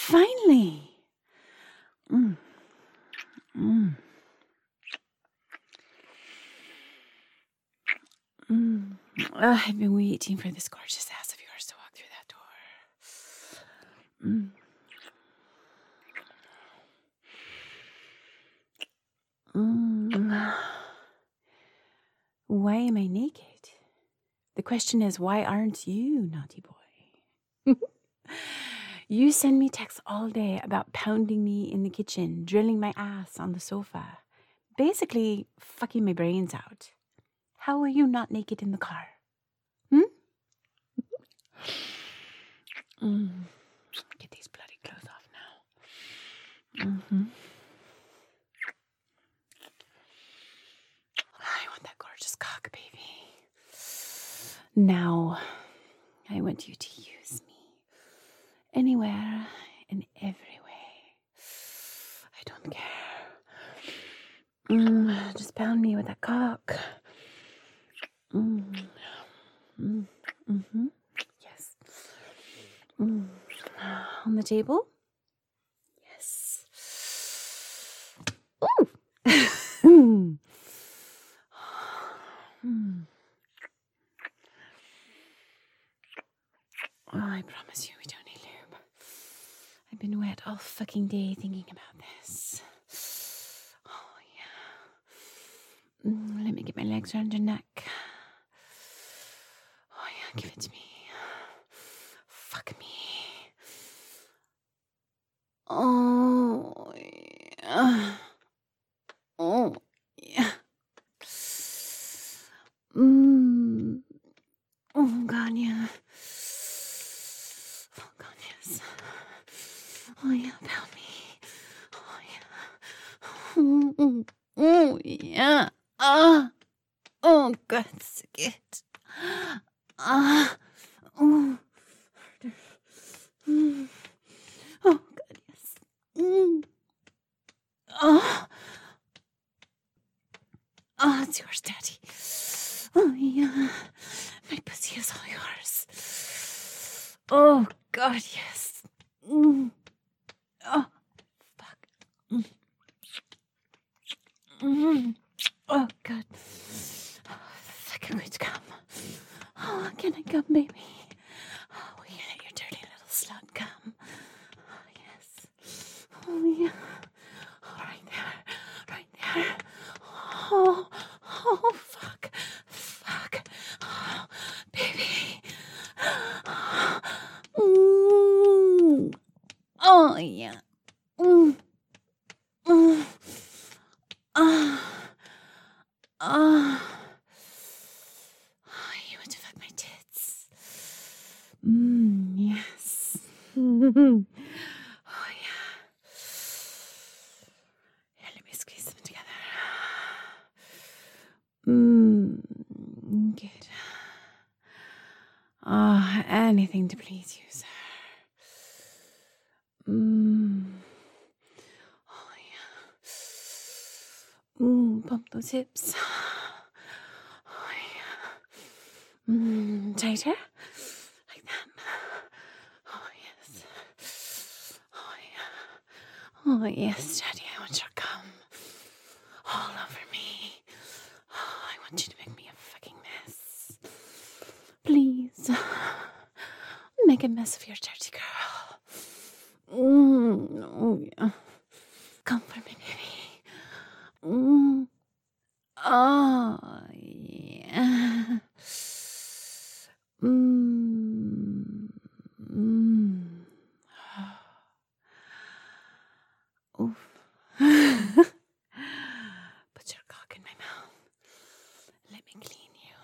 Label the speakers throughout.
Speaker 1: Finally. I've been waiting for this gorgeous ass of yours to walk through that door. Why am I naked? The question is, why aren't you, naughty boy? You send me texts all day about pounding me in the kitchen, drilling my ass on the sofa, basically fucking my brains out. How are you not naked in the car? Get these bloody clothes off now. I want that gorgeous cock, baby. Now, I want you to use me. Anywhere, in every way. I don't care. Just pound me with that cock. Yes. On the table? Yes. Ooh! Oh, I promise you we don't need lube. I've been wet all fucking day thinking about this. Oh, yeah. Let me get my legs around your neck. Oh, yeah, give it to me. Fuck me. Oh, yeah. Oh, yeah. Oh, God, yeah. Oh, God, yes. Oh, yeah, pound me. Oh, yeah. Oh, God, it's good. Oh, oh, God, yes. Oh, it's yours, Daddy. Oh, yeah. My pussy is all yours. Oh, God, yes. Oh, fuck. Oh, God. I can't wait to come. Oh, can I come, baby? Oh, will you let your dirty little slut come? Oh, yes. Oh, yeah. Oh, right there. Right there. Oh, fuck. Fuck. Oh, baby. Oh, yeah. You want to fuck my tits? Yes. Oh, yeah. Here, let me squeeze them together. Good. Oh, anything to please you, sir. Oh, yeah. Pump those hips. Oh, yeah. Tighter. Like that. Oh, yes. Oh, yeah. Oh, yes, Daddy, I want your cum all over me. Oh, I want you to make me a fucking mess. Please. Make a mess of your dirty girl. Oh, yeah. Come for me, baby. Oh, yeah. Oof. Put your cock in my mouth. Let me clean you.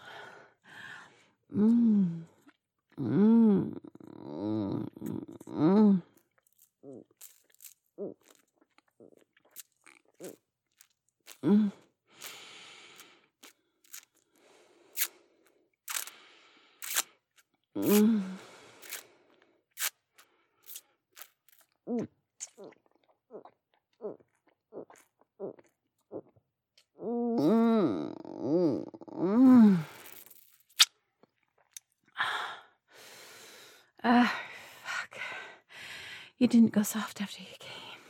Speaker 1: Fuck. You didn't go soft after you came.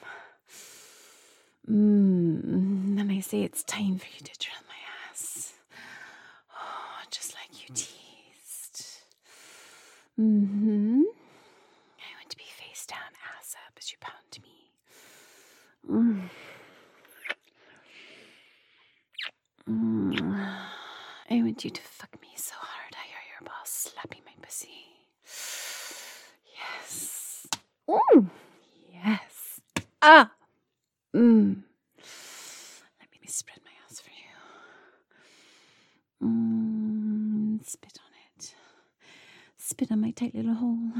Speaker 1: Then I say it's time for you to drill my ass. Oh, just like you teased. I want to be face down, ass up as you pound me. I want you to fuck me so hard I hear your balls slapping my pussy. Yes. Ooh. Yes. Ah. Let me spread my ass for you. Spit on it. Spit on my tight little hole.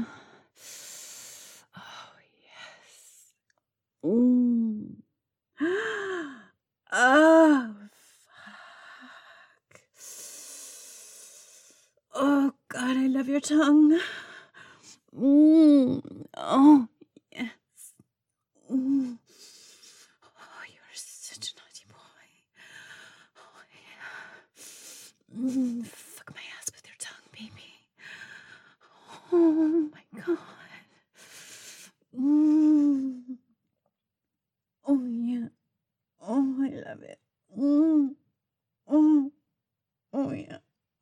Speaker 1: Oh, yes. Oh, fuck. Oh, God, I love your tongue. Oh, yes. Oh, you're such a naughty boy. Oh, yeah. Fuck my ass with your tongue, baby. Oh, my God. Oh, yeah. Oh, I love it. Oh, yeah.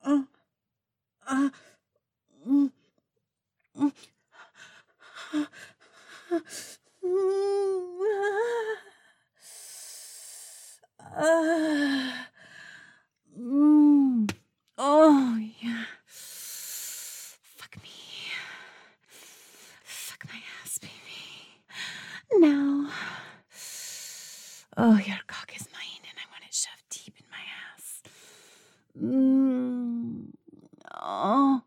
Speaker 1: Oh, yeah. Fuck me. Fuck my ass, baby. Now. Oh, your cock is mine, and I want it shoved deep in my ass. Oh.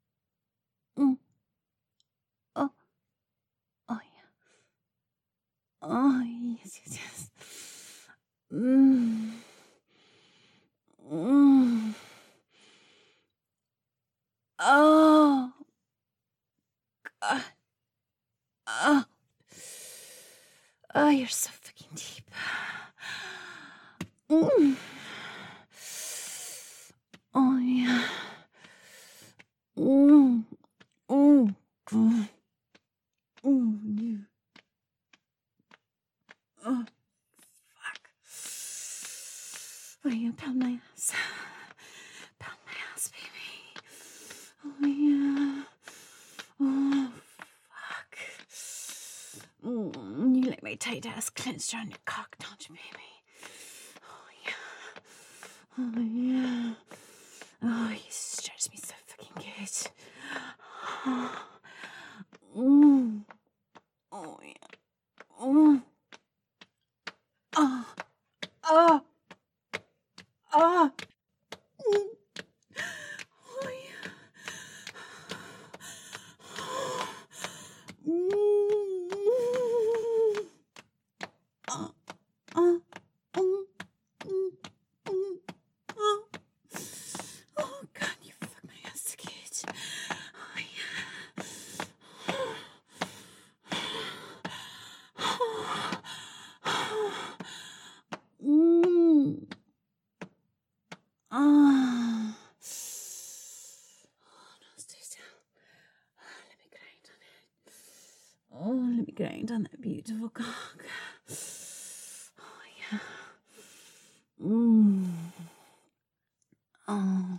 Speaker 1: Oh. Oh, yeah. Oh, yes, yes, yes. Oh. God. Oh. Oh, you're so fucking deep. Oh, yeah. You. Oh, fuck. Oh, yeah, pound my ass. Pound my ass, baby. Oh, yeah. Oh, fuck. You like my tight ass clenched around your cock, don't you, baby? Oh, yeah. Oh, yeah. Oh, you stretch me so fucking good. Oh, yeah. Oh. Oh. Oh. Oh. Oh, yeah. Oh, God, you fuck my ass good. Oh, yeah. Oh, no, stay still. Let me grind on it. Oh, let me grind on that beautiful cock. Oh, yeah. Oh. Oh,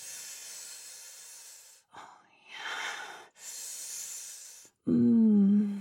Speaker 1: yeah.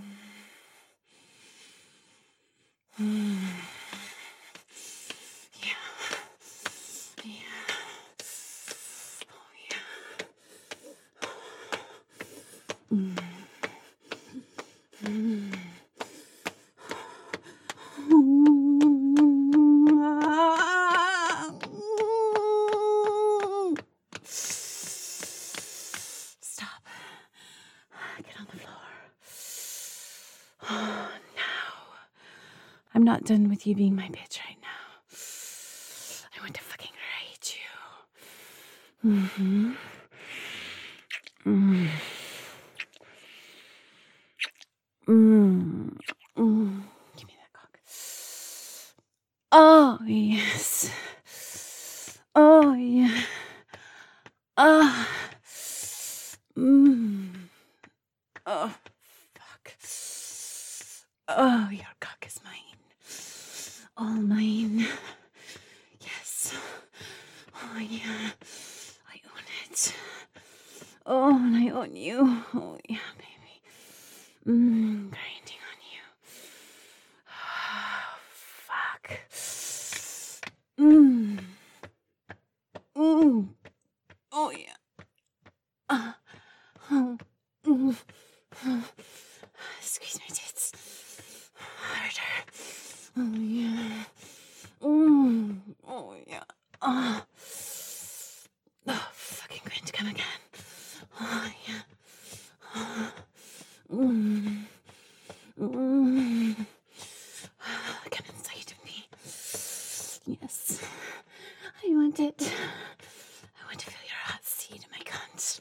Speaker 1: Stop. Get on the floor. Now. I'm not done with you being my bitch right now. I want to fucking ride you. Give me that cock. Oh, yes. Oh, yeah. Oh. Oh, fuck. Oh, your cock is mine. All mine. Yes. Oh, yeah. I own it. Oh, and I own you. Oh, yeah, baby. Grinding on you. Oh, fuck. Oh, yeah. Squeeze my tits. Harder. Oh, yeah. Oh, yeah. Oh, fucking going to come again. Oh, yeah. Come inside of me. Yes. I want it. I want to feel your hot seed in my cunt.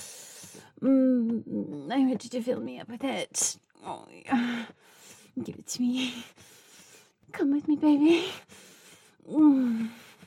Speaker 1: I want you to fill me up with it. Oh, yeah. Give it to me. Come with me, baby. Oh.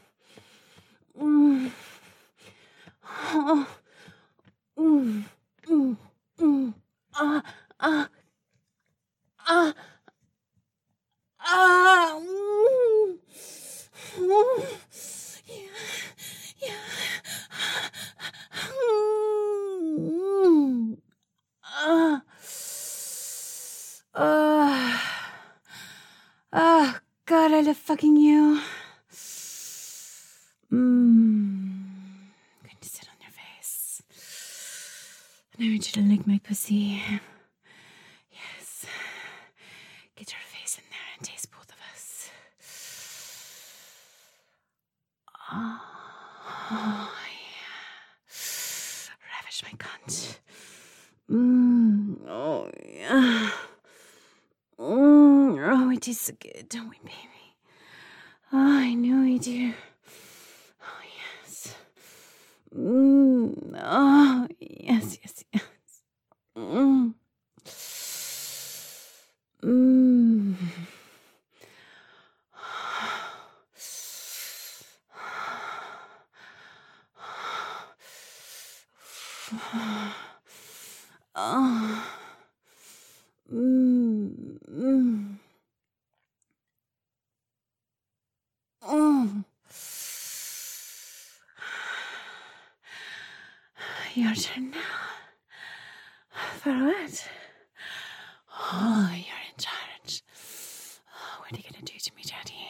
Speaker 1: God, I love fucking you. I'm going to sit on your face. And I want you to lick my pussy. Yes. Get your face in there and taste both of us. Oh, yeah. Ravish my cunt. Oh, yeah. Oh, it tastes so good, don't we, baby? Oh, I know we do. Oh, yes. Oh, yes, yes, yes. Your turn now. For what? Oh, you're in charge. Oh, what are you gonna do to me, Daddy?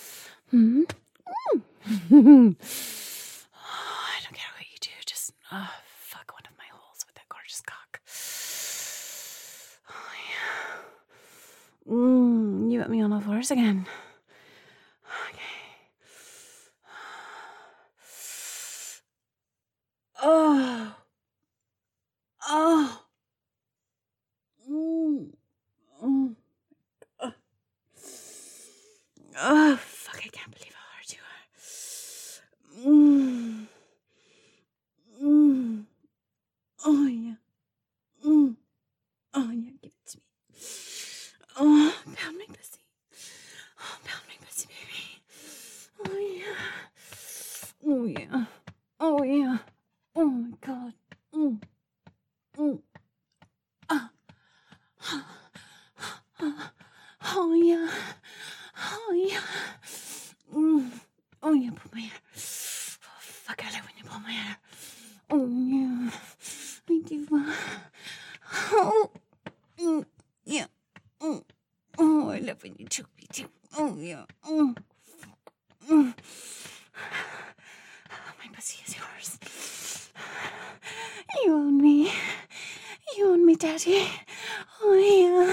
Speaker 1: Oh, I don't care what you do. Just fuck one of my holes with that gorgeous cock. Oh, yeah. You put me on all fours again. Okay. Oh. Oh. Oh, fuck, I can't believe how hard you are. Oh, yeah. Oh, yeah, give it to me. Oh, pound my pussy. Oh, pound my pussy, baby. Oh, yeah. Oh, yeah. Oh, yeah. Oh, my God. Oh, yeah. Oh, yeah. Oh, yeah, pull my hair. Oh, fuck, I love when you pull my hair. Oh, yeah. I do. Oh, yeah. Oh, I love when you choke me, too. Oh, yeah. My pussy is yours. You own me. You own me, Daddy. Oh, yeah.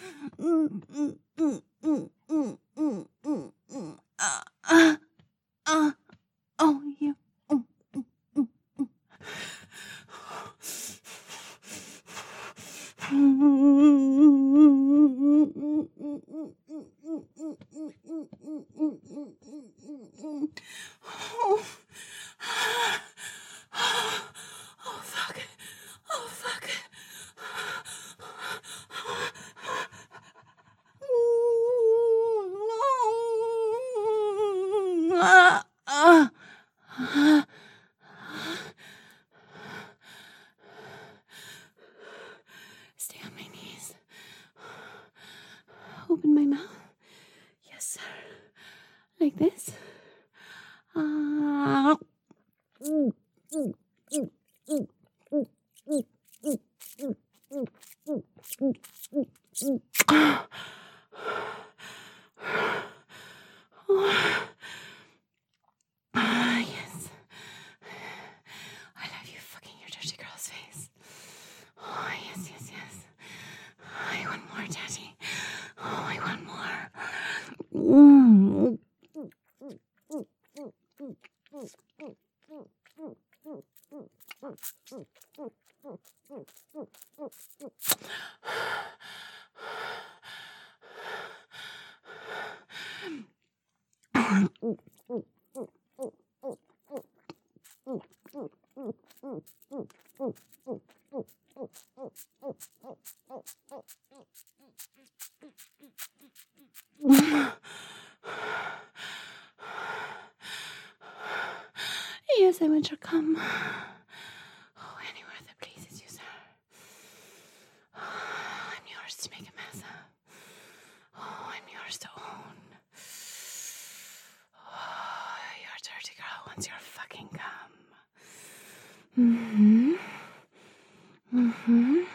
Speaker 1: Oh, yeah. Oh, fuck. Oh, fuck. Stay on my knees. open my mouth. Yes, sir. Like this. Yes. I love you fucking your dirty girl's face. Oh, yes, yes, yes. I want more, Daddy. Oh, I want more. Yes, I want your cum. Oh, anywhere that pleases you, sir. I'm yours to make a mess of. Oh, I'm yours to own. Oh, your dirty girl wants your fucking cum. Mm-hmm. Mm-hmm.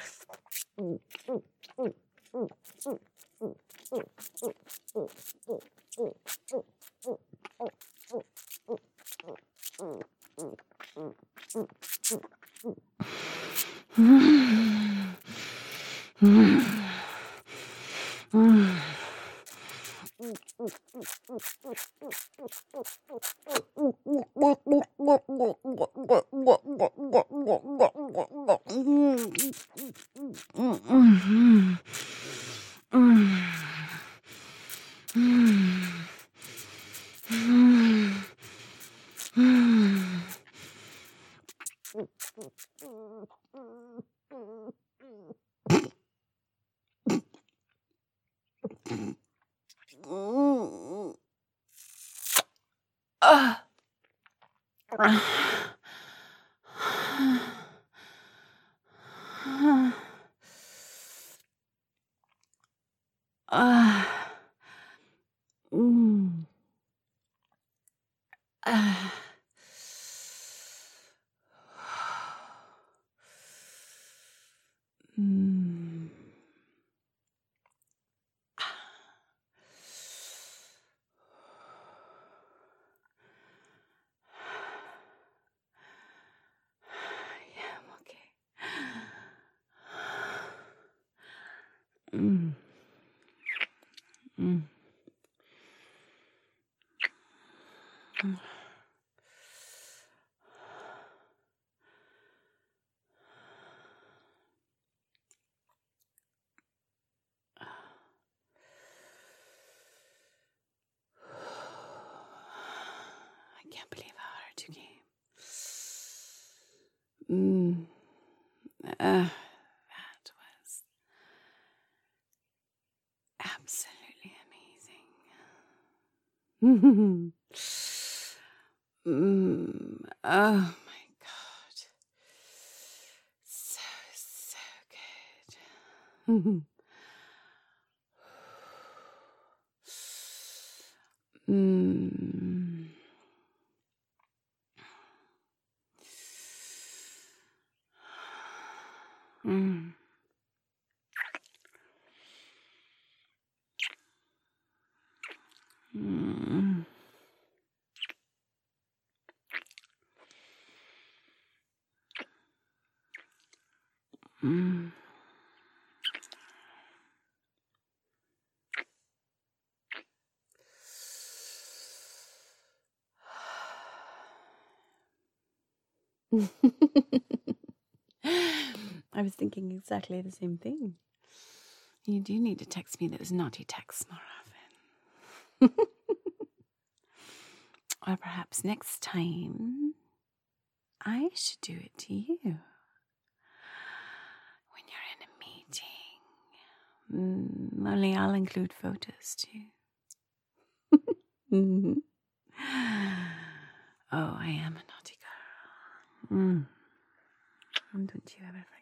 Speaker 1: Yeah, I'm okay. I can't believe how hard you came. That was absolutely amazing. Oh my God. So good. I was thinking exactly the same thing. You do need to text me those naughty texts more often. Or perhaps next time, I should do it to you. When you're in a meeting. Only I'll include photos too. Mm-hmm. Oh, I am a naughty girl. Don't you ever forget.